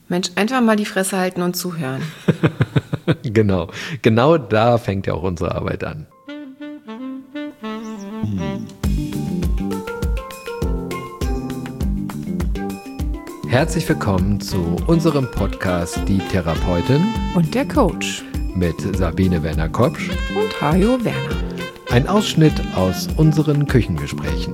Mensch, einfach mal die Fresse halten und zuhören. Genau da fängt ja auch unsere Arbeit an. Herzlich willkommen zu unserem Podcast Die Therapeutin Und der Coach. mit Sabine Werner-Kopsch Und Hajo Werner. Ein Ausschnitt aus unseren Küchengesprächen.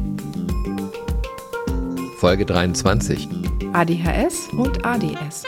Folge 23. ADHS und ADS.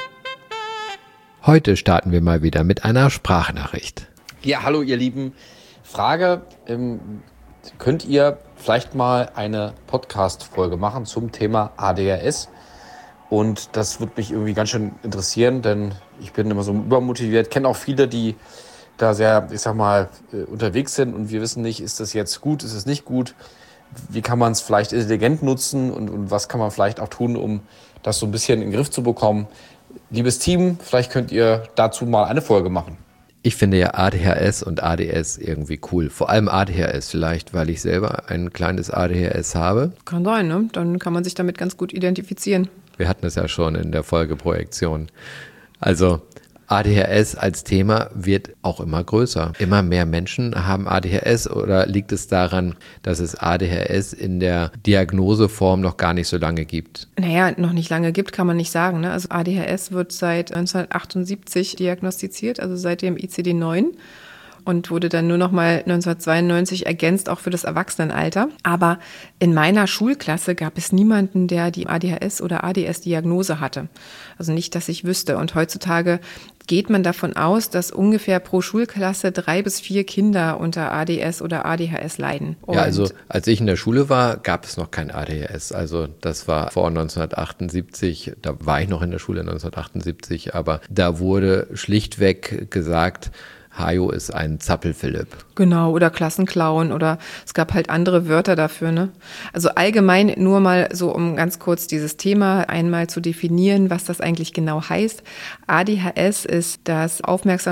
Heute starten wir mal wieder mit einer Sprachnachricht. Ja, hallo ihr Lieben. Frage, könnt ihr vielleicht mal eine Podcast-Folge machen zum Thema ADHS? Und das würde mich irgendwie ganz schön interessieren, denn ich bin immer so übermotiviert, kenne auch viele, die da sehr, unterwegs sind und wir wissen nicht, ist das jetzt gut, ist es nicht gut? Wie kann man es vielleicht intelligent nutzen und was kann man vielleicht auch tun, um das so ein bisschen in den Griff zu bekommen? Liebes Team, vielleicht könnt ihr dazu mal eine Folge machen. Ich finde ja ADHS und ADS irgendwie cool. Vor allem ADHS vielleicht, weil ich selber ein kleines ADHS habe. Kann sein, ne? Dann kann man sich damit ganz gut identifizieren. Wir hatten es ja schon in der Folge Projektion. Also ADHS als Thema wird auch immer größer. Immer mehr Menschen haben ADHS, oder liegt es daran, dass es ADHS in der Diagnoseform noch gar nicht so lange gibt? Naja, noch nicht lange gibt, kann man nicht sagen, ne? Also ADHS wird seit 1978 diagnostiziert, also seit dem ICD-9. Und wurde dann nur noch mal 1992 ergänzt, auch für das Erwachsenenalter. Aber in meiner Schulklasse gab es niemanden, der die ADHS- oder ADS-Diagnose hatte. Also nicht, dass ich wüsste. Und heutzutage geht man davon aus, dass ungefähr pro Schulklasse 3 bis 4 Kinder unter ADS oder ADHS leiden. Ja, also als ich in der Schule war, gab es noch kein ADHS. Also das war vor 1978, da war ich noch in der Schule 1978, aber da wurde schlichtweg gesagt, Hajo ist ein Zappel-Philipp. Genau, oder Klassenclown, oder es gab halt andere Wörter dafür, ne? Also allgemein nur mal so, um ganz kurz dieses Thema einmal zu definieren, was das eigentlich genau heißt. ADHS ist das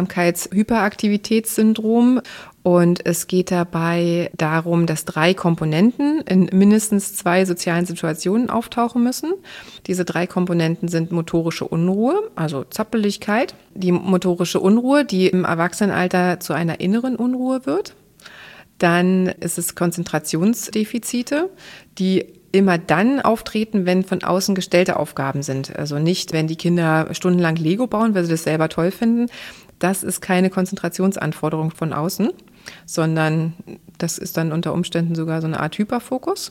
Aufmerksamkeits-Hyperaktivitätssyndrom. Und es geht dabei darum, dass 3 Komponenten in mindestens 2 sozialen Situationen auftauchen müssen. Diese 3 Komponenten sind motorische Unruhe, also Zappeligkeit, die motorische Unruhe, die im Erwachsenenalter zu einer inneren Unruhe wird. Dann ist es Konzentrationsdefizite, die immer dann auftreten, wenn von außen gestellte Aufgaben sind. Also nicht, wenn die Kinder stundenlang Lego bauen, weil sie das selber toll finden. Das ist keine Konzentrationsanforderung von außen, sondern das ist dann unter Umständen sogar so eine Art Hyperfokus.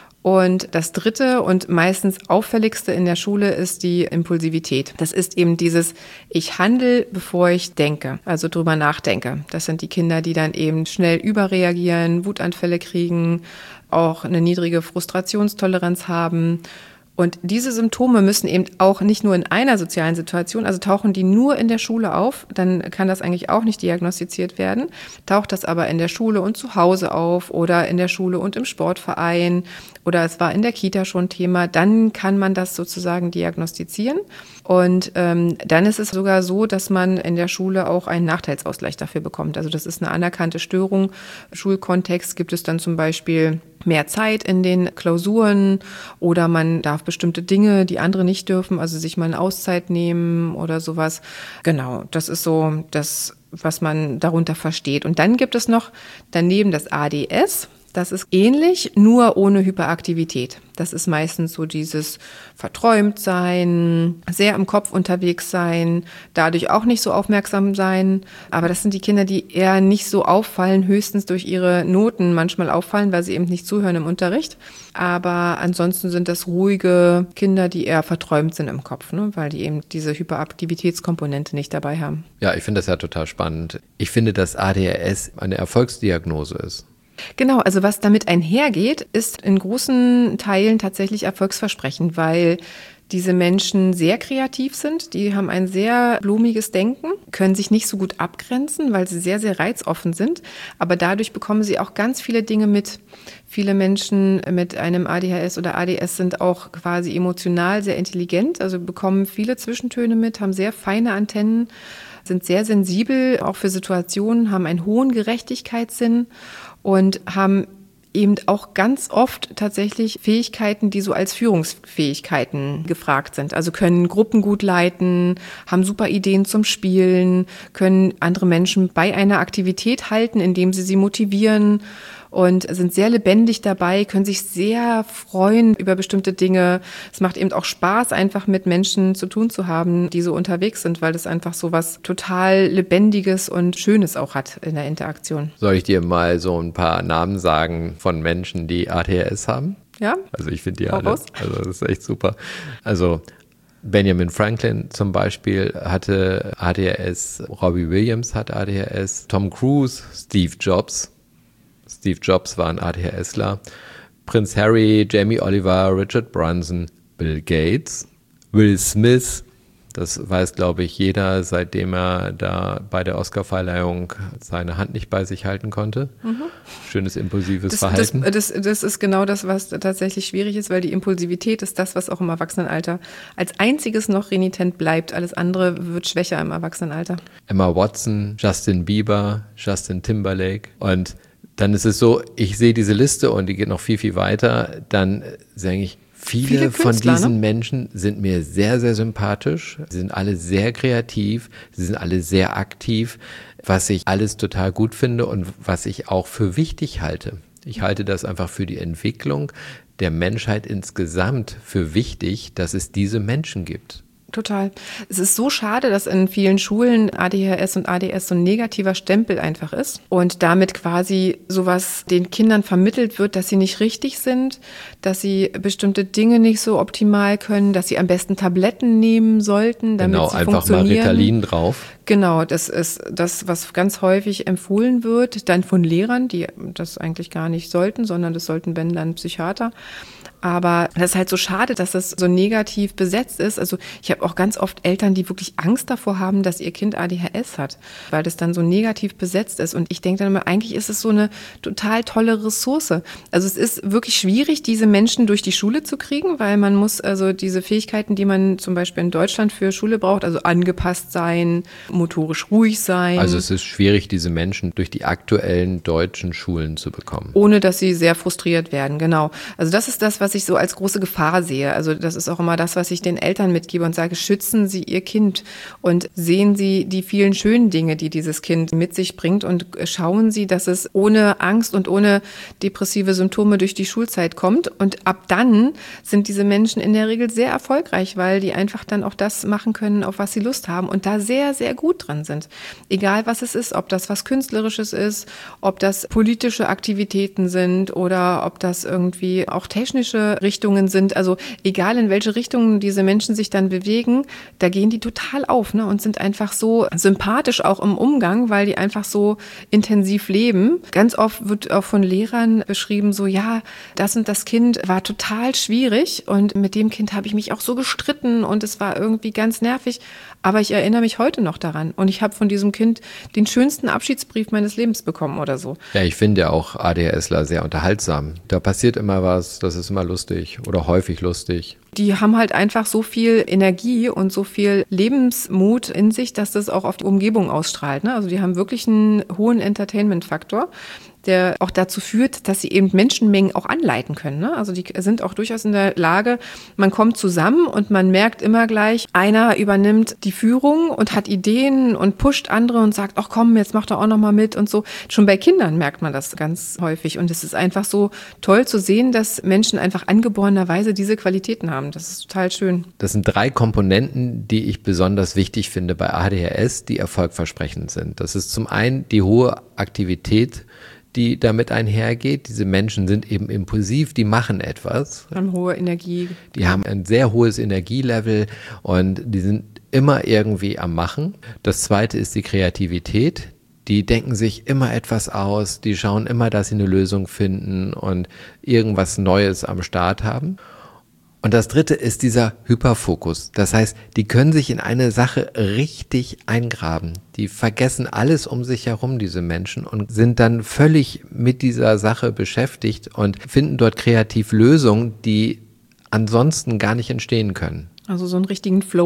Und das dritte und meistens auffälligste in der Schule ist die Impulsivität. Das ist eben dieses, ich handle, bevor ich denke, also drüber nachdenke. Das sind die Kinder, die dann eben schnell überreagieren, Wutanfälle kriegen, auch eine niedrige Frustrationstoleranz haben. Und diese Symptome müssen eben auch nicht nur in einer sozialen Situation, also tauchen die nur in der Schule auf, dann kann das eigentlich auch nicht diagnostiziert werden. Taucht das aber in der Schule und zu Hause auf oder in der Schule und im Sportverein oder es war in der Kita schon Thema, dann kann man das sozusagen diagnostizieren. Und dann ist es sogar so, dass man in der Schule auch einen Nachteilsausgleich dafür bekommt. Also das ist eine anerkannte Störung. Im Schulkontext gibt es dann zum Beispiel mehr Zeit in den Klausuren oder man darf bestimmte Dinge, die andere nicht dürfen, also sich mal eine Auszeit nehmen oder sowas. Genau, das ist so das, was man darunter versteht. Und dann gibt es noch daneben das ADS. Das ist ähnlich, nur ohne Hyperaktivität. Das ist meistens so dieses Verträumtsein, sehr im Kopf unterwegs sein, dadurch auch nicht so aufmerksam sein. Aber das sind die Kinder, die eher nicht so auffallen, höchstens durch ihre Noten manchmal auffallen, weil sie eben nicht zuhören im Unterricht. Aber ansonsten sind das ruhige Kinder, die eher verträumt sind im Kopf, ne? Weil die eben diese Hyperaktivitätskomponente nicht dabei haben. Ja, ich finde das ja total spannend. Ich finde, dass ADHS eine Erfolgsdiagnose ist. Genau, also was damit einhergeht, ist in großen Teilen tatsächlich erfolgsversprechend, weil diese Menschen sehr kreativ sind, die haben ein sehr blumiges Denken, können sich nicht so gut abgrenzen, weil sie sehr, sehr reizoffen sind, aber dadurch bekommen sie auch ganz viele Dinge mit. Viele Menschen mit einem ADHS oder ADS sind auch quasi emotional sehr intelligent, also bekommen viele Zwischentöne mit, haben sehr feine Antennen, sind sehr sensibel, auch für Situationen, haben einen hohen Gerechtigkeitssinn und haben eben auch ganz oft tatsächlich Fähigkeiten, die so als Führungsfähigkeiten gefragt sind. Also können Gruppen gut leiten, haben super Ideen zum Spielen, können andere Menschen bei einer Aktivität halten, indem sie motivieren und sind sehr lebendig dabei, können sich sehr freuen über bestimmte Dinge. Es macht eben auch Spaß, einfach mit Menschen zu tun zu haben, die so unterwegs sind, weil das einfach so was total Lebendiges und Schönes auch hat in der Interaktion. Soll ich dir mal so ein paar Namen sagen von Menschen, die ADHS haben? Ja. Also ich finde die alle, also das ist echt super. Also Benjamin Franklin zum Beispiel hatte ADHS, Robbie Williams hat ADHS, Tom Cruise, Steve Jobs war ein ADHSler, Prinz Harry, Jamie Oliver, Richard Branson, Bill Gates, Will Smith, das weiß, glaube ich, jeder, seitdem er da bei der Oscarverleihung seine Hand nicht bei sich halten konnte. Schönes impulsives Verhalten. Das ist genau das, was tatsächlich schwierig ist, weil die Impulsivität ist das, was auch im Erwachsenenalter als einziges noch renitent bleibt. Alles andere wird schwächer im Erwachsenenalter. Emma Watson, Justin Bieber, Justin Timberlake und dann ist es so, ich sehe diese Liste und die geht noch viel, viel weiter, dann sage ich, viele von diesen Menschen sind mir sehr, sehr sympathisch. Sie sind alle sehr kreativ, sie sind alle sehr aktiv, was ich alles total gut finde und was ich auch für wichtig halte. Ich halte das einfach für die Entwicklung der Menschheit insgesamt für wichtig, dass es diese Menschen gibt. Total. Es ist so schade, dass in vielen Schulen ADHS und ADS so ein negativer Stempel einfach ist und damit quasi sowas den Kindern vermittelt wird, dass sie nicht richtig sind, dass sie bestimmte Dinge nicht so optimal können, dass sie am besten Tabletten nehmen sollten, damit sie einfach funktionieren. Mal Ritalin drauf. Genau, das ist das, was ganz häufig empfohlen wird, dann von Lehrern, die das eigentlich gar nicht sollten, sondern das sollten, wenn, dann Psychiater. Aber das ist halt so schade, dass das so negativ besetzt ist. Also ich habe auch ganz oft Eltern, die wirklich Angst davor haben, dass ihr Kind ADHS hat, weil das dann so negativ besetzt ist. Und ich denke dann immer, eigentlich ist es so eine total tolle Ressource. Also es ist wirklich schwierig, diese Menschen durch die Schule zu kriegen, weil man muss also diese Fähigkeiten, die man zum Beispiel in Deutschland für Schule braucht, also angepasst sein, motorisch ruhig sein. Also es ist schwierig, diese Menschen durch die aktuellen deutschen Schulen zu bekommen. Ohne, dass sie sehr frustriert werden, genau. Also das ist das, was ich so als große Gefahr sehe. Also das ist auch immer das, was ich den Eltern mitgebe und sage, schützen Sie Ihr Kind und sehen Sie die vielen schönen Dinge, die dieses Kind mit sich bringt und schauen Sie, dass es ohne Angst und ohne depressive Symptome durch die Schulzeit kommt. Und ab dann sind diese Menschen in der Regel sehr erfolgreich, weil die einfach dann auch das machen können, auf was sie Lust haben und da sehr, sehr gut drin sind. Egal was es ist, ob das was Künstlerisches ist, ob das politische Aktivitäten sind oder ob das irgendwie auch technische Richtungen sind. Also egal in welche Richtungen diese Menschen sich dann bewegen, da gehen die total auf, ne, und sind einfach so sympathisch auch im Umgang, weil die einfach so intensiv leben. Ganz oft wird auch von Lehrern beschrieben, so ja, das und das Kind war total schwierig und mit dem Kind habe ich mich auch so gestritten und es war irgendwie ganz nervig, aber ich erinnere mich heute noch daran und ich habe von diesem Kind den schönsten Abschiedsbrief meines Lebens bekommen oder so. Ja, ich finde ja auch ADHSler sehr unterhaltsam. Da passiert immer was, das ist immer lustig oder häufig lustig. Die haben halt einfach so viel Energie und so viel Lebensmut in sich, dass das auch auf die Umgebung ausstrahlt, ne? Also die haben wirklich einen hohen Entertainment-Faktor, der auch dazu führt, dass sie eben Menschenmengen auch anleiten können, ne? Also die sind auch durchaus in der Lage, man kommt zusammen und man merkt immer gleich, einer übernimmt die Führung und hat Ideen und pusht andere und sagt, ach komm, jetzt mach doch auch noch mal mit und so. Schon bei Kindern merkt man das ganz häufig und es ist einfach so toll zu sehen, dass Menschen einfach angeborenerweise diese Qualitäten haben. Das ist total schön. Das sind 3 Komponenten, die ich besonders wichtig finde bei ADHS, die erfolgversprechend sind. Das ist zum einen die hohe Aktivität, die damit einhergeht. Diese Menschen sind eben impulsiv, die machen etwas. Haben hohe Energie. Die haben ein sehr hohes Energielevel und die sind immer irgendwie am Machen. Das zweite ist die Kreativität. Die denken sich immer etwas aus, die schauen immer, dass sie eine Lösung finden und irgendwas Neues am Start haben. Und das dritte ist dieser Hyperfokus. Das heißt, die können sich in eine Sache richtig eingraben. Die vergessen alles um sich herum, diese Menschen, und sind dann völlig mit dieser Sache beschäftigt und finden dort kreativ Lösungen, die ansonsten gar nicht entstehen können. Also so einen richtigen Flow.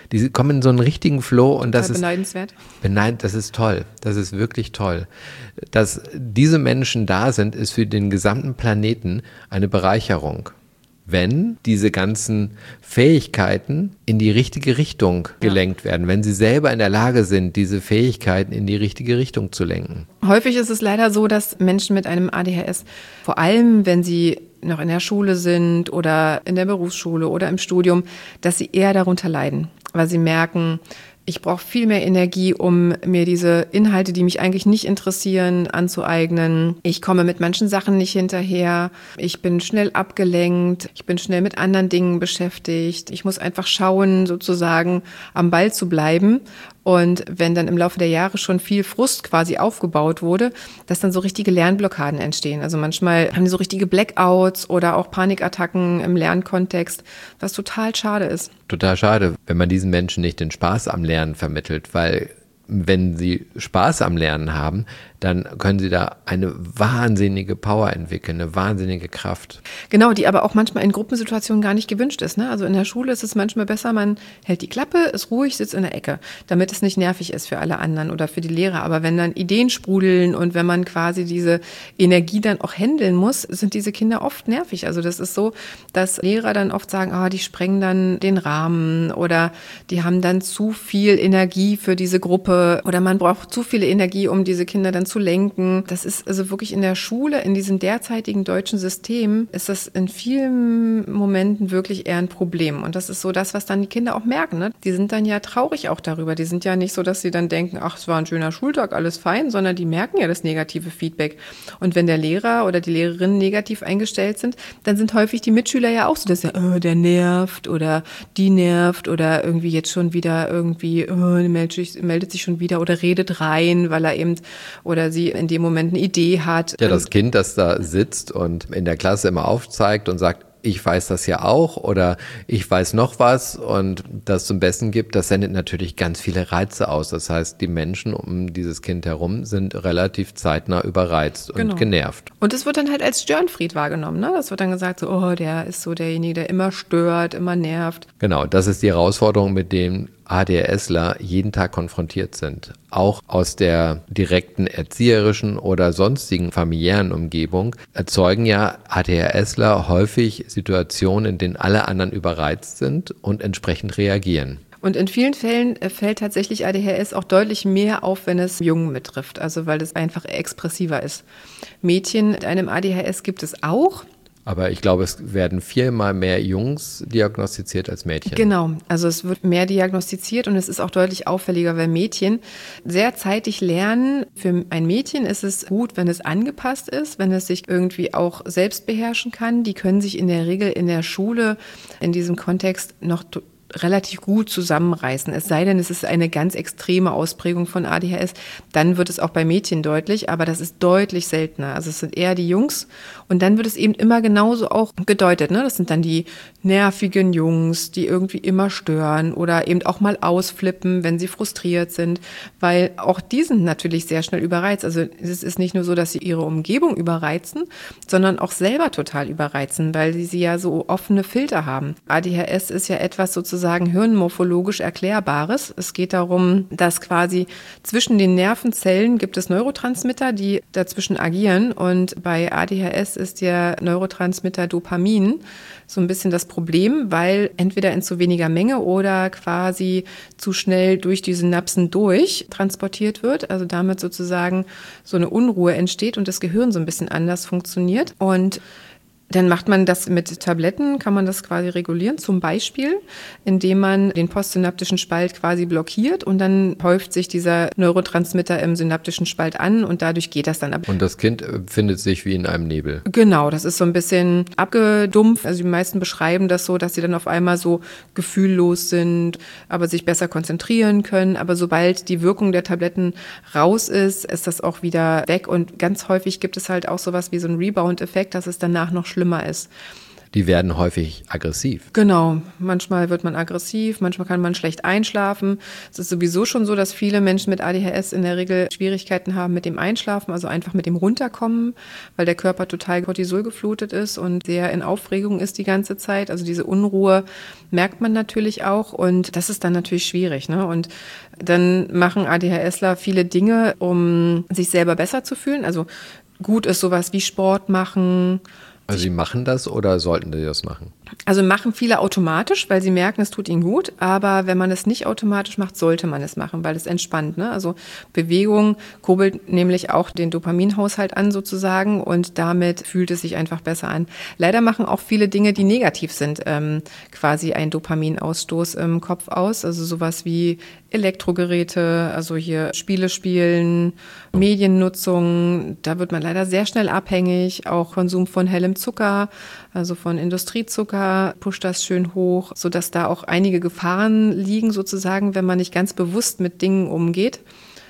Die kommen in so einen richtigen Flow und das ist beneidenswert. Das ist toll. Das ist wirklich toll. Dass diese Menschen da sind, ist für den gesamten Planeten eine Bereicherung. Wenn diese ganzen Fähigkeiten in die richtige Richtung gelenkt werden, wenn sie selber in der Lage sind, diese Fähigkeiten in die richtige Richtung zu lenken. Häufig ist es leider so, dass Menschen mit einem ADHS, vor allem wenn sie noch in der Schule sind oder in der Berufsschule oder im Studium, dass sie eher darunter leiden, weil sie merken, ich brauche viel mehr Energie, um mir diese Inhalte, die mich eigentlich nicht interessieren, anzueignen. Ich komme mit manchen Sachen nicht hinterher. Ich bin schnell abgelenkt. Ich bin schnell mit anderen Dingen beschäftigt. Ich muss einfach schauen, sozusagen am Ball zu bleiben. Und wenn dann im Laufe der Jahre schon viel Frust quasi aufgebaut wurde, dass dann so richtige Lernblockaden entstehen. Also manchmal haben die so richtige Blackouts oder auch Panikattacken im Lernkontext, was total schade ist. Total schade, wenn man diesen Menschen nicht den Spaß am Lernen vermittelt, weil wenn sie Spaß am Lernen haben, dann können sie da eine wahnsinnige Power entwickeln, eine wahnsinnige Kraft. Genau, die aber auch manchmal in Gruppensituationen gar nicht gewünscht ist. Ne? Also in der Schule ist es manchmal besser, man hält die Klappe, ist ruhig, sitzt in der Ecke, damit es nicht nervig ist für alle anderen oder für die Lehrer. Aber wenn dann Ideen sprudeln und wenn man quasi diese Energie dann auch handeln muss, sind diese Kinder oft nervig. Also das ist so, dass Lehrer dann oft sagen, die sprengen dann den Rahmen oder die haben dann zu viel Energie für diese Gruppe oder man braucht zu viel Energie, um diese Kinder dann zu lenken. Das ist also wirklich in der Schule, in diesem derzeitigen deutschen System, ist das in vielen Momenten wirklich eher ein Problem. Und das ist so das, was dann die Kinder auch merken. Ne? Die sind dann ja traurig auch darüber. Die sind ja nicht so, dass sie dann denken, ach, es war ein schöner Schultag, alles fein, sondern die merken ja das negative Feedback. Und wenn der Lehrer oder die Lehrerin negativ eingestellt sind, dann sind häufig die Mitschüler ja auch so, dass der nervt oder die nervt oder irgendwie jetzt schon wieder irgendwie meldet sich schon wieder oder redet rein, weil er eben oder sie in dem Moment eine Idee hat. Ja, das Kind, das da sitzt und in der Klasse immer aufzeigt und sagt, ich weiß das ja auch oder ich weiß noch was und das zum Besten gibt, das sendet natürlich ganz viele Reize aus. Das heißt, die Menschen um dieses Kind herum sind relativ zeitnah überreizt und genervt. Und es wird dann halt als Störenfried wahrgenommen. Ne? Das wird dann gesagt, so, der ist so derjenige, der immer stört, immer nervt. Genau, das ist die Herausforderung, mit dem ADHSler jeden Tag konfrontiert sind. Auch aus der direkten erzieherischen oder sonstigen familiären Umgebung erzeugen ja ADHSler häufig Situationen, in denen alle anderen überreizt sind und entsprechend reagieren. Und in vielen Fällen fällt tatsächlich ADHS auch deutlich mehr auf, wenn es Jungen betrifft, also weil es einfach expressiver ist. Mädchen mit einem ADHS gibt es auch. Aber ich glaube, es werden 4-mal mehr Jungs diagnostiziert als Mädchen. Genau, also es wird mehr diagnostiziert und es ist auch deutlich auffälliger, weil Mädchen sehr zeitig lernen. Für ein Mädchen ist es gut, wenn es angepasst ist, wenn es sich irgendwie auch selbst beherrschen kann. Die können sich in der Regel in der Schule in diesem Kontext noch relativ gut zusammenreißen. Es sei denn, es ist eine ganz extreme Ausprägung von ADHS, dann wird es auch bei Mädchen deutlich, aber das ist deutlich seltener. Also es sind eher die Jungs und dann wird es eben immer genauso auch gedeutet. Ne? Das sind dann die nervigen Jungs, die irgendwie immer stören oder eben auch mal ausflippen, wenn sie frustriert sind, weil auch die sind natürlich sehr schnell überreizt. Also es ist nicht nur so, dass sie ihre Umgebung überreizen, sondern auch selber total überreizen, weil sie ja so offene Filter haben. ADHS ist ja etwas sozusagen hirnmorphologisch Erklärbares. Es geht darum, dass quasi zwischen den Nervenzellen gibt es Neurotransmitter, die dazwischen agieren. Und bei ADHS ist der Neurotransmitter Dopamin so ein bisschen das Problem, weil entweder in zu weniger Menge oder quasi zu schnell durch die Synapsen durch transportiert wird. Also damit sozusagen so eine Unruhe entsteht und das Gehirn so ein bisschen anders funktioniert. Und dann macht man das mit Tabletten, kann man das quasi regulieren, zum Beispiel, indem man den postsynaptischen Spalt quasi blockiert und dann häuft sich dieser Neurotransmitter im synaptischen Spalt an und dadurch geht das dann ab. Und das Kind findet sich wie in einem Nebel. Genau, das ist so ein bisschen abgedumpft. Also die meisten beschreiben das so, dass sie dann auf einmal so gefühllos sind, aber sich besser konzentrieren können. Aber sobald die Wirkung der Tabletten raus ist, ist das auch wieder weg. Und ganz häufig gibt es halt auch sowas wie so einen Rebound-Effekt, dass es danach noch schlimmer ist. Die werden häufig aggressiv. Genau, manchmal wird man aggressiv, manchmal kann man schlecht einschlafen. Es ist sowieso schon so, dass viele Menschen mit ADHS in der Regel Schwierigkeiten haben mit dem Einschlafen, also einfach mit dem Runterkommen, weil der Körper total Cortisol geflutet ist und sehr in Aufregung ist die ganze Zeit. Also diese Unruhe merkt man natürlich auch und das ist dann natürlich schwierig, ne? Und dann machen ADHSler viele Dinge, um sich selber besser zu fühlen. Also gut ist sowas wie Sport machen. Also sie machen das oder sollten die das machen? Also machen viele automatisch, weil sie merken, es tut ihnen gut. Aber wenn man es nicht automatisch macht, sollte man es machen, weil es entspannt, ne? Also Bewegung kurbelt nämlich auch den Dopaminhaushalt an sozusagen und damit fühlt es sich einfach besser an. Leider machen auch viele Dinge, die negativ sind, quasi einen Dopaminausstoß im Kopf aus. Also sowas wie Elektrogeräte, also hier Spiele spielen, Mediennutzung. Da wird man leider sehr schnell abhängig. Auch Konsum von hellem Zucker, also von Industriezucker, pusht das schön hoch, sodass da auch einige Gefahren liegen sozusagen, wenn man nicht ganz bewusst mit Dingen umgeht.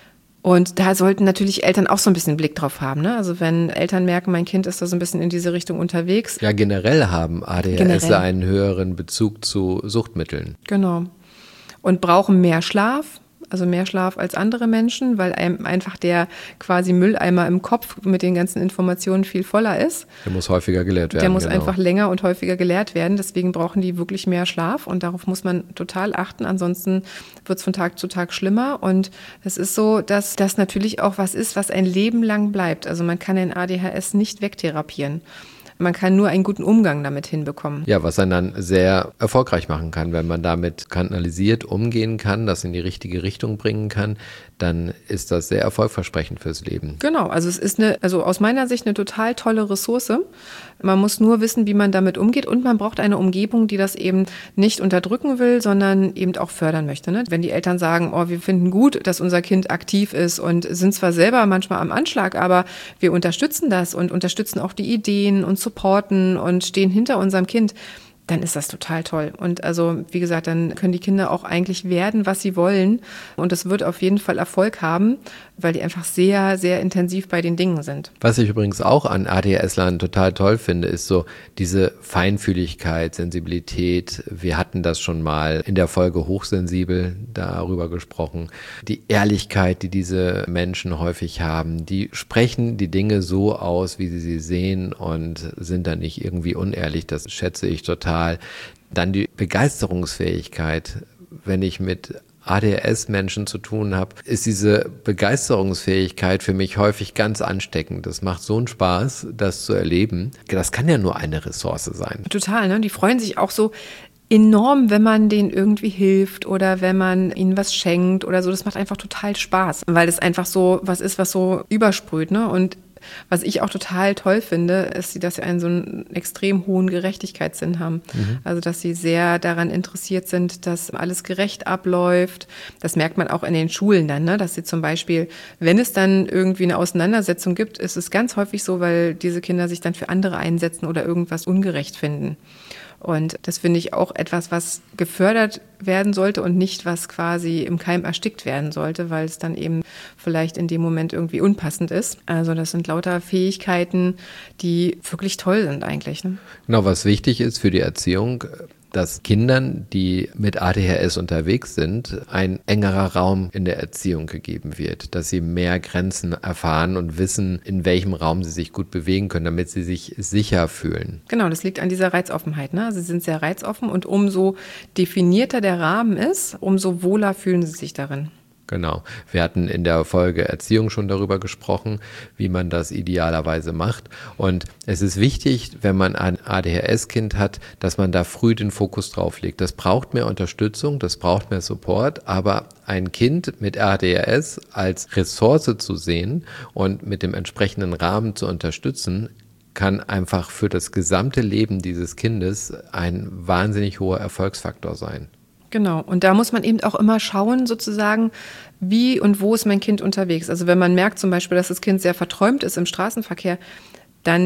Und da sollten natürlich Eltern auch so ein bisschen Blick drauf haben, ne? Also wenn Eltern merken, mein Kind ist da so ein bisschen in diese Richtung unterwegs. Ja, generell haben ADHS einen höheren Bezug zu Suchtmitteln. Genau. Und brauchen mehr Schlaf. Also mehr Schlaf als andere Menschen, weil einem einfach der quasi Mülleimer im Kopf mit den ganzen Informationen viel voller ist. Der muss häufiger geleert werden. Der muss einfach länger und häufiger geleert werden. Deswegen brauchen die wirklich mehr Schlaf und darauf muss man total achten. Ansonsten wird es von Tag zu Tag schlimmer. Und es ist so, dass das natürlich auch was ist, was ein Leben lang bleibt. Also man kann ein ADHS nicht wegtherapieren. Man kann nur einen guten Umgang damit hinbekommen. Ja, was einen dann sehr erfolgreich machen kann, wenn man damit kanalisiert umgehen kann, das in die richtige Richtung bringen kann, dann ist das sehr erfolgversprechend fürs Leben. Genau, also es ist also aus meiner Sicht eine total tolle Ressource. Man muss nur wissen, wie man damit umgeht und man braucht eine Umgebung, die das eben nicht unterdrücken will, sondern eben auch fördern möchte, ne? Wenn die Eltern sagen, oh, wir finden gut, dass unser Kind aktiv ist und sind zwar selber manchmal am Anschlag, aber wir unterstützen das und unterstützen auch die Ideen und supporten und stehen hinter unserem Kind, dann ist das total toll. Und also, wie gesagt, dann können die Kinder auch eigentlich werden, was sie wollen. Und es wird auf jeden Fall Erfolg haben, weil die einfach sehr, sehr intensiv bei den Dingen sind. Was ich übrigens auch an ADHS-Lern total toll finde, ist so diese Feinfühligkeit, Sensibilität. Wir hatten das schon mal in der Folge Hochsensibel darüber gesprochen. Die Ehrlichkeit, die diese Menschen häufig haben, die sprechen die Dinge so aus, wie sie sehen und sind dann nicht irgendwie unehrlich. Das schätze ich total. Dann die Begeisterungsfähigkeit. Wenn ich mit ADHS-Menschen zu tun habe, ist diese Begeisterungsfähigkeit für mich häufig ganz ansteckend. Das macht so einen Spaß, das zu erleben. Das kann ja nur eine Ressource sein. Total, ne? Die freuen sich auch so enorm, wenn man denen irgendwie hilft oder wenn man ihnen was schenkt oder so. Das macht einfach total Spaß, weil es einfach so was ist, was so übersprüht, ne? Und was ich auch total toll finde, ist, dass sie so einen extrem hohen Gerechtigkeitssinn haben. Also, dass sie sehr daran interessiert sind, dass alles gerecht abläuft. Das merkt man auch in den Schulen dann, ne? Dass sie zum Beispiel, wenn es dann irgendwie eine Auseinandersetzung gibt, ist es ganz häufig so, weil diese Kinder sich dann für andere einsetzen oder irgendwas ungerecht finden. Und das finde ich auch etwas, was gefördert werden sollte und nicht, was quasi im Keim erstickt werden sollte, weil es dann eben vielleicht in dem Moment irgendwie unpassend ist. Also das sind lauter Fähigkeiten, die wirklich toll sind eigentlich, ne? Genau, was wichtig ist für die Erziehung, dass Kindern, die mit ADHS unterwegs sind, ein engerer Raum in der Erziehung gegeben wird, dass sie mehr Grenzen erfahren und wissen, in welchem Raum sie sich gut bewegen können, damit sie sich sicher fühlen. Genau, das liegt an dieser Reizoffenheit, ne? Sie sind sehr reizoffen und umso definierter der Rahmen ist, umso wohler fühlen sie sich darin. Genau. Wir hatten in der Folge Erziehung schon darüber gesprochen, wie man das idealerweise macht. Und es ist wichtig, wenn man ein ADHS-Kind hat, dass man da früh den Fokus drauf legt. Das braucht mehr Unterstützung, das braucht mehr Support, aber ein Kind mit ADHS als Ressource zu sehen und mit dem entsprechenden Rahmen zu unterstützen, kann einfach für das gesamte Leben dieses Kindes ein wahnsinnig hoher Erfolgsfaktor sein. Genau, und da muss man eben auch immer schauen, sozusagen, wie und wo ist mein Kind unterwegs. Also wenn man merkt zum Beispiel, dass das Kind sehr verträumt ist im Straßenverkehr, dann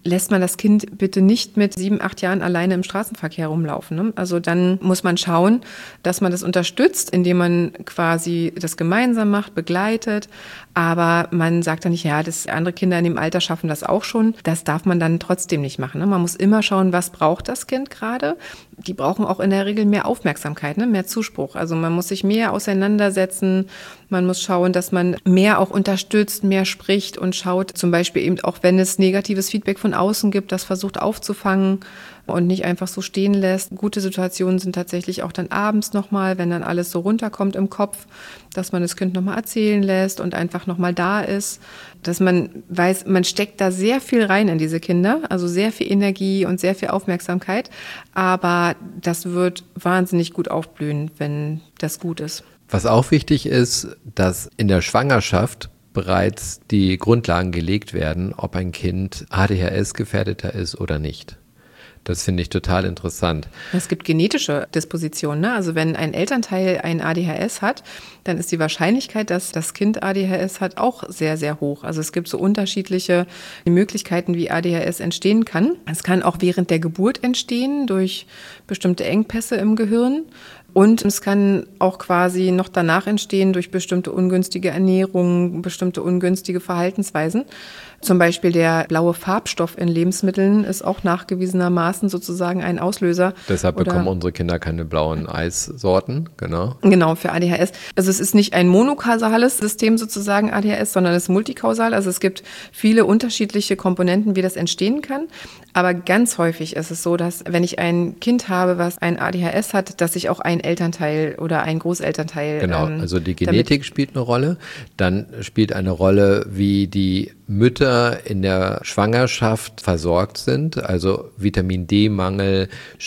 lässt man das Kind bitte nicht mit 7, 8 Jahren alleine im Straßenverkehr rumlaufen. Ne? Also dann muss man schauen, dass man das unterstützt, indem man quasi das gemeinsam macht, begleitet. Aber man sagt dann nicht, ja, andere Kinder in dem Alter schaffen das auch schon. Das darf man dann trotzdem nicht machen. Ne? Man muss immer schauen, was braucht das Kind gerade. Die brauchen auch in der Regel mehr Aufmerksamkeit, ne? Mehr Zuspruch. Also man muss sich mehr auseinandersetzen. Man muss schauen, dass man mehr auch unterstützt, mehr spricht und schaut, zum Beispiel eben auch, wenn es negatives Feedback von außen gibt, das versucht aufzufangen und nicht einfach so stehen lässt. Gute Situationen sind tatsächlich auch dann abends nochmal, wenn dann alles so runterkommt im Kopf, dass man das Kind nochmal erzählen lässt und einfach nochmal da ist, dass man weiß, man steckt da sehr viel rein in diese Kinder, also sehr viel Energie und sehr viel Aufmerksamkeit, aber das wird wahnsinnig gut aufblühen, wenn das gut ist. Was auch wichtig ist, dass in der Schwangerschaft bereits die Grundlagen gelegt werden, ob ein Kind ADHS-gefährdeter ist oder nicht. Das finde ich total interessant. Es gibt genetische Dispositionen, ne? Also wenn ein Elternteil ein ADHS hat, dann ist die Wahrscheinlichkeit, dass das Kind ADHS hat, auch sehr, sehr hoch. Also es gibt so unterschiedliche Möglichkeiten, wie ADHS entstehen kann. Es kann auch während der Geburt entstehen durch bestimmte Engpässe im Gehirn. Und es kann auch quasi noch danach entstehen durch bestimmte ungünstige Ernährung, bestimmte ungünstige Verhaltensweisen. Zum Beispiel der blaue Farbstoff in Lebensmitteln ist auch nachgewiesenermaßen sozusagen ein Auslöser. Deshalb bekommen unsere Kinder keine blauen Eissorten, genau. Genau, für ADHS. Also es ist nicht ein monokausales System sozusagen ADHS, sondern es ist multikausal. Also es gibt viele unterschiedliche Komponenten, wie das entstehen kann. Aber ganz häufig ist es so, dass wenn ich ein Kind habe, was ein ADHS hat, dass ich auch ein Elternteil oder ein Großelternteil. Genau, also die Genetik spielt eine Rolle. Dann spielt eine Rolle, wie die Mütter in der Schwangerschaft versorgt sind, also Vitamin-D-Mangel,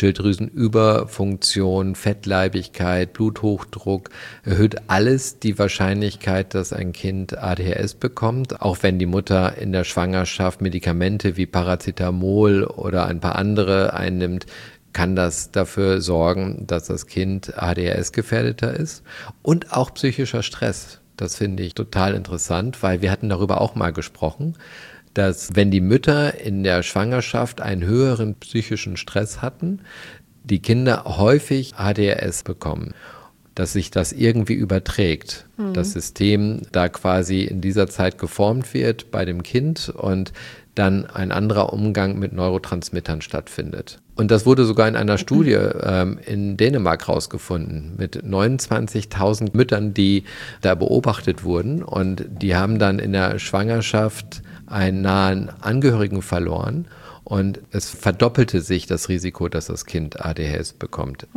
Schilddrüsenüberfunktion, Fettleibigkeit, Bluthochdruck, erhöht alles die Wahrscheinlichkeit, dass ein Kind ADHS bekommt, auch wenn die Mutter in der Schwangerschaft Medikamente wie Paracetamol oder ein paar andere einnimmt, kann das dafür sorgen, dass das Kind ADHS-gefährdeter ist und auch psychischer Stress. Das finde ich total interessant, weil wir hatten darüber auch mal gesprochen, dass wenn die Mütter in der Schwangerschaft einen höheren psychischen Stress hatten, die Kinder häufig ADHS bekommen, dass sich das irgendwie überträgt. Das System da quasi in dieser Zeit geformt wird bei dem Kind und dann ein anderer Umgang mit Neurotransmittern stattfindet. Und das wurde sogar in einer Studie in Dänemark rausgefunden mit 29.000 Müttern, die da beobachtet wurden. Und die haben dann in der Schwangerschaft einen nahen Angehörigen verloren. Und es verdoppelte sich das Risiko, dass das Kind ADHS bekommt.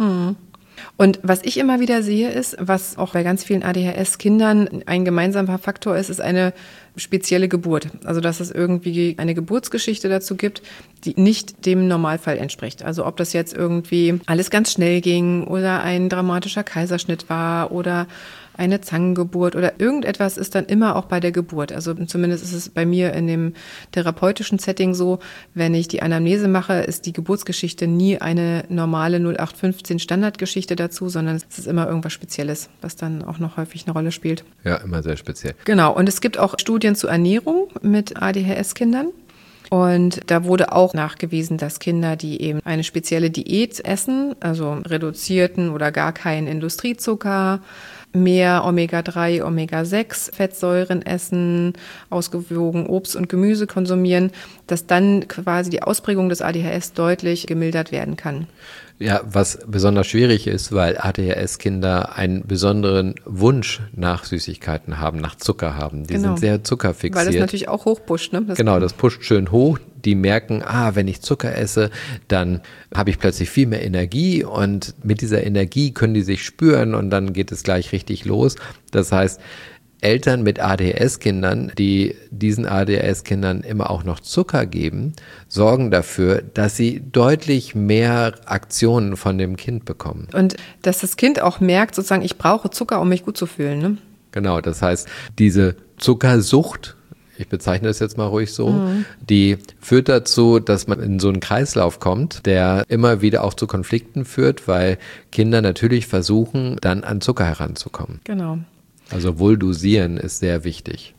Und was ich immer wieder sehe ist, was auch bei ganz vielen ADHS-Kindern ein gemeinsamer Faktor ist, ist eine spezielle Geburt. Also dass es irgendwie eine Geburtsgeschichte dazu gibt, die nicht dem Normalfall entspricht. Also ob das jetzt irgendwie alles ganz schnell ging oder ein dramatischer Kaiserschnitt war oder eine Zangengeburt oder irgendetwas ist dann immer auch bei der Geburt. Also zumindest ist es bei mir in dem therapeutischen Setting so, wenn ich die Anamnese mache, ist die Geburtsgeschichte nie eine normale 0815 Standardgeschichte dazu, sondern es ist immer irgendwas Spezielles, was dann auch noch häufig eine Rolle spielt. Ja, immer sehr speziell. Genau, und es gibt auch Studien zur Ernährung mit ADHS-Kindern. Und da wurde auch nachgewiesen, dass Kinder, die eben eine spezielle Diät essen, also reduzierten oder gar keinen Industriezucker, mehr Omega-3, Omega-6 Fettsäuren essen, ausgewogen Obst und Gemüse konsumieren, dass dann quasi die Ausprägung des ADHS deutlich gemildert werden kann. Ja, was besonders schwierig ist, weil ADHS-Kinder einen besonderen Wunsch nach Süßigkeiten haben, nach Zucker haben. Die sind sehr zuckerfixiert. Weil das natürlich auch hochpusht, ne? Das pusht schön hoch. Die merken, wenn ich Zucker esse, dann habe ich plötzlich viel mehr Energie und mit dieser Energie können die sich spüren und dann geht es gleich richtig los. Das heißt, Eltern mit ADHS-Kindern, die diesen ADHS-Kindern immer auch noch Zucker geben, sorgen dafür, dass sie deutlich mehr Aktionen von dem Kind bekommen. Und dass das Kind auch merkt, sozusagen, ich brauche Zucker, um mich gut zu fühlen, ne? Genau, das heißt, diese Zuckersucht, ich bezeichne das jetzt mal ruhig so, die führt dazu, dass man in so einen Kreislauf kommt, der immer wieder auch zu Konflikten führt, weil Kinder natürlich versuchen, dann an Zucker heranzukommen. Genau. Also wohl dosieren ist sehr wichtig.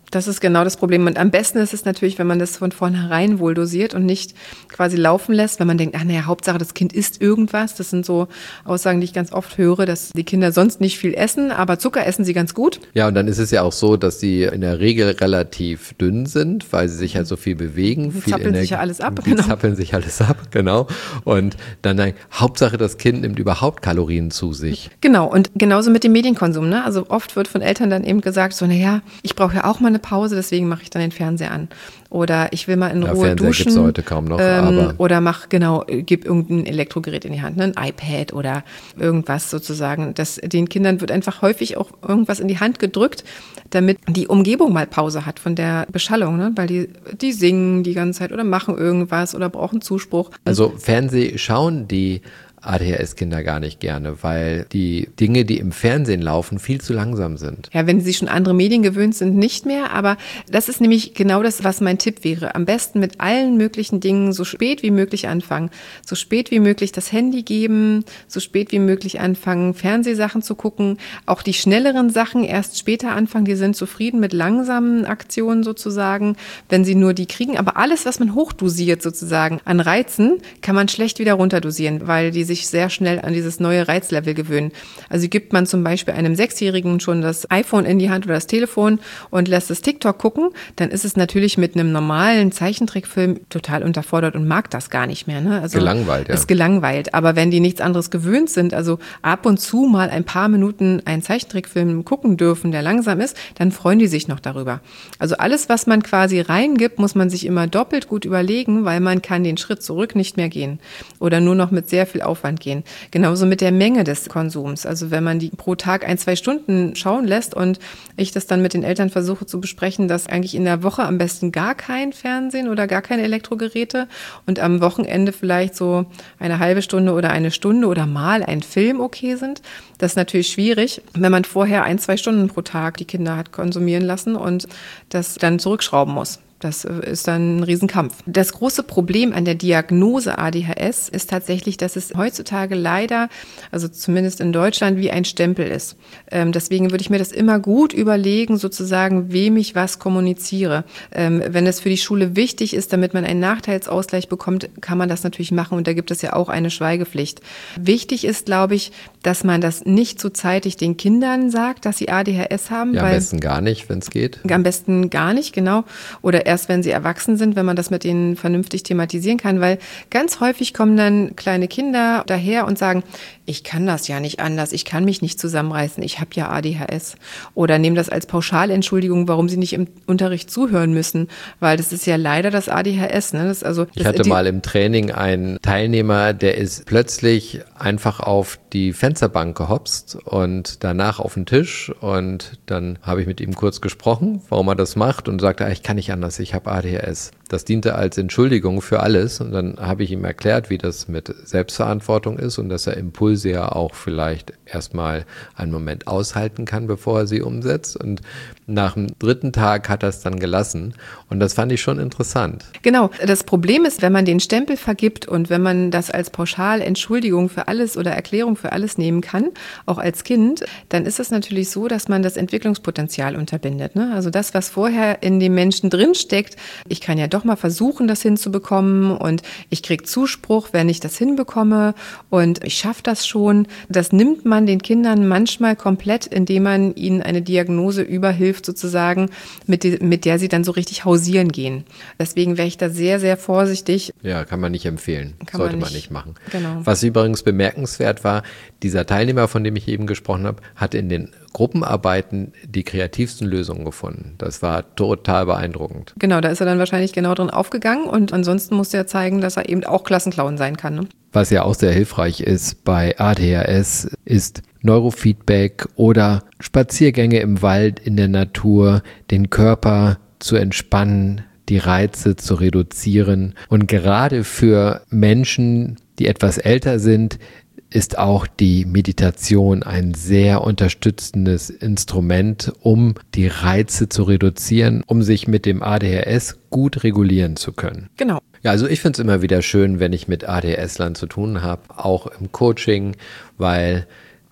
Das ist genau das Problem. Und am besten ist es natürlich, wenn man das von vornherein wohl dosiert und nicht quasi laufen lässt, wenn man denkt, Hauptsache das Kind isst irgendwas. Das sind so Aussagen, die ich ganz oft höre, dass die Kinder sonst nicht viel essen, aber Zucker essen sie ganz gut. Ja, und dann ist es ja auch so, dass sie in der Regel relativ dünn sind, weil sie sich halt so viel bewegen. Die zappeln sich ja alles ab. Die zappeln sich alles ab, genau. Und dann Hauptsache das Kind nimmt überhaupt Kalorien zu sich. Genau, und genauso mit dem Medienkonsum. Ne? Also oft wird von Eltern dann eben gesagt, so ich brauche ja auch mal eine Pause, deswegen mache ich dann den Fernseher an. Oder ich will mal in Ruhe Fernseher duschen. Gibt's heute kaum noch, aber oder gib irgendein Elektrogerät in die Hand, ne? Ein iPad oder irgendwas sozusagen. Den Kindern wird einfach häufig auch irgendwas in die Hand gedrückt, damit die Umgebung mal Pause hat von der Beschallung, ne? Weil die singen die ganze Zeit oder machen irgendwas oder brauchen Zuspruch. Also Fernseh schauen die ADHS-Kinder gar nicht gerne, weil die Dinge, die im Fernsehen laufen, viel zu langsam sind. Ja, wenn sie schon andere Medien gewöhnt sind, nicht mehr. Aber das ist nämlich genau das, was mein Tipp wäre. Am besten mit allen möglichen Dingen so spät wie möglich anfangen. So spät wie möglich das Handy geben, so spät wie möglich anfangen, Fernsehsachen zu gucken. Auch die schnelleren Sachen erst später anfangen. Die sind zufrieden mit langsamen Aktionen sozusagen, wenn sie nur die kriegen. Aber alles, was man hochdosiert sozusagen an Reizen, kann man schlecht wieder runterdosieren, weil die sich sehr schnell an dieses neue Reizlevel gewöhnen. Also gibt man zum Beispiel einem 6-Jährigen schon das iPhone in die Hand oder das Telefon und lässt das TikTok gucken, dann ist es natürlich mit einem normalen Zeichentrickfilm total unterfordert und mag das gar nicht mehr. Ne? Also gelangweilt, ja. Ist gelangweilt. Aber wenn die nichts anderes gewöhnt sind, also ab und zu mal ein paar Minuten einen Zeichentrickfilm gucken dürfen, der langsam ist, dann freuen die sich noch darüber. Also alles, was man quasi reingibt, muss man sich immer doppelt gut überlegen, weil man kann den Schritt zurück nicht mehr gehen oder nur noch mit sehr viel Aufwand gehen. Genauso mit der Menge des Konsums. Also wenn man die pro Tag 1-2 Stunden schauen lässt und ich das dann mit den Eltern versuche zu besprechen, dass eigentlich in der Woche am besten gar kein Fernsehen oder gar keine Elektrogeräte und am Wochenende vielleicht so eine halbe Stunde oder eine Stunde oder mal ein Film okay sind. Das ist natürlich schwierig, wenn man vorher 1-2 Stunden pro Tag die Kinder hat konsumieren lassen und das dann zurückschrauben muss. Das ist dann ein Riesenkampf. Das große Problem an der Diagnose ADHS ist tatsächlich, dass es heutzutage leider, also zumindest in Deutschland, wie ein Stempel ist. Deswegen würde ich mir das immer gut überlegen, sozusagen, wem ich was kommuniziere. Wenn es für die Schule wichtig ist, damit man einen Nachteilsausgleich bekommt, kann man das natürlich machen und da gibt es ja auch eine Schweigepflicht. Wichtig ist, glaube ich, dass man das nicht zu zeitig den Kindern sagt, dass sie ADHS haben. Ja, am besten gar nicht, wenn es geht. Am besten gar nicht, genau. Oder erst, wenn sie erwachsen sind, wenn man das mit ihnen vernünftig thematisieren kann, weil ganz häufig kommen dann kleine Kinder daher und sagen, ich kann das ja nicht anders, ich kann mich nicht zusammenreißen, ich habe ja ADHS. Oder nehmen das als Pauschalentschuldigung, warum sie nicht im Unterricht zuhören müssen, weil das ist ja leider das ADHS. Ne? Ich hatte mal im Training einen Teilnehmer, der ist plötzlich einfach auf die Fensterbank gehopst und danach auf den Tisch und dann habe ich mit ihm kurz gesprochen, warum er das macht und sagte, ich kann nicht anders, ich habe ADHS. Das diente als Entschuldigung für alles und dann habe ich ihm erklärt, wie das mit Selbstverantwortung ist und dass er Impulse ja auch vielleicht erstmal einen Moment aushalten kann, bevor er sie umsetzt und nach dem 3. Tag hat er es dann gelassen und das fand ich schon interessant. Genau, das Problem ist, wenn man den Stempel vergibt und wenn man das als Pauschalentschuldigung für alles oder Erklärung für alles nehmen kann, auch als Kind, dann ist es natürlich so, dass man das Entwicklungspotenzial unterbindet. Ne? Also das, was vorher in dem Menschen drinsteckt, ich kann ja doch mal versuchen, das hinzubekommen und ich kriege Zuspruch, wenn ich das hinbekomme und ich schaffe das schon. Das nimmt man den Kindern manchmal komplett, indem man ihnen eine Diagnose überhilft sozusagen, mit der sie dann so richtig hausieren gehen. Deswegen wäre ich da sehr, sehr vorsichtig. Ja, kann man nicht empfehlen. Sollte man nicht machen. Genau. Was übrigens bemerkenswert war, dieser Teilnehmer, von dem ich eben gesprochen habe, hat in den Gruppenarbeiten die kreativsten Lösungen gefunden. Das war total beeindruckend. Genau, da ist er dann wahrscheinlich genau drin aufgegangen und ansonsten musste er zeigen, dass er eben auch Klassenclown sein kann. Ne? Was ja auch sehr hilfreich ist bei ADHS, ist Neurofeedback oder Spaziergänge im Wald, in der Natur, den Körper zu entspannen, die Reize zu reduzieren. Und gerade für Menschen, die etwas älter sind, ist auch die Meditation ein sehr unterstützendes Instrument, um die Reize zu reduzieren, um sich mit dem ADHS gut regulieren zu können. Genau. Ja, also ich finde es immer wieder schön, wenn ich mit ADHS-Lern zu tun habe, auch im Coaching, weil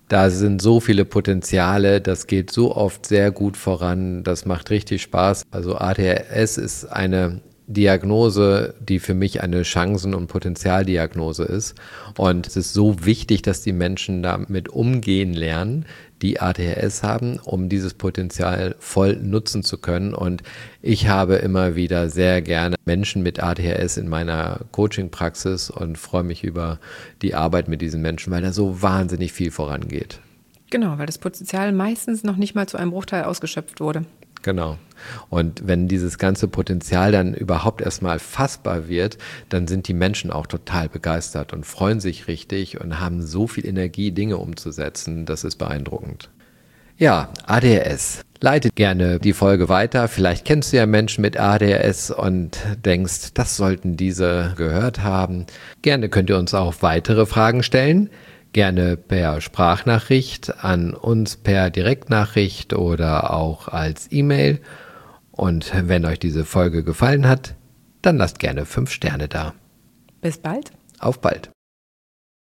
Da sind so viele Potenziale, das geht so oft sehr gut voran, das macht richtig Spaß. Also ADHS ist eine Diagnose, die für mich eine Chancen- und Potenzialdiagnose ist. Und es ist so wichtig, dass die Menschen damit umgehen lernen, die ADHS haben, um dieses Potenzial voll nutzen zu können. Und ich habe immer wieder sehr gerne Menschen mit ADHS in meiner Coaching-Praxis und freue mich über die Arbeit mit diesen Menschen, weil da so wahnsinnig viel vorangeht. Genau, weil das Potenzial meistens noch nicht mal zu einem Bruchteil ausgeschöpft wurde. Genau. Und wenn dieses ganze Potenzial dann überhaupt erstmal fassbar wird, dann sind die Menschen auch total begeistert und freuen sich richtig und haben so viel Energie, Dinge umzusetzen. Das ist beeindruckend. Ja, ADHS. Leite gerne die Folge weiter. Vielleicht kennst du ja Menschen mit ADHS und denkst, das sollten diese gehört haben. Gerne könnt ihr uns auch weitere Fragen stellen. Gerne per Sprachnachricht an uns per Direktnachricht oder auch als E-Mail. Und wenn euch diese Folge gefallen hat, dann lasst gerne 5 Sterne da. Bis bald. Auf bald.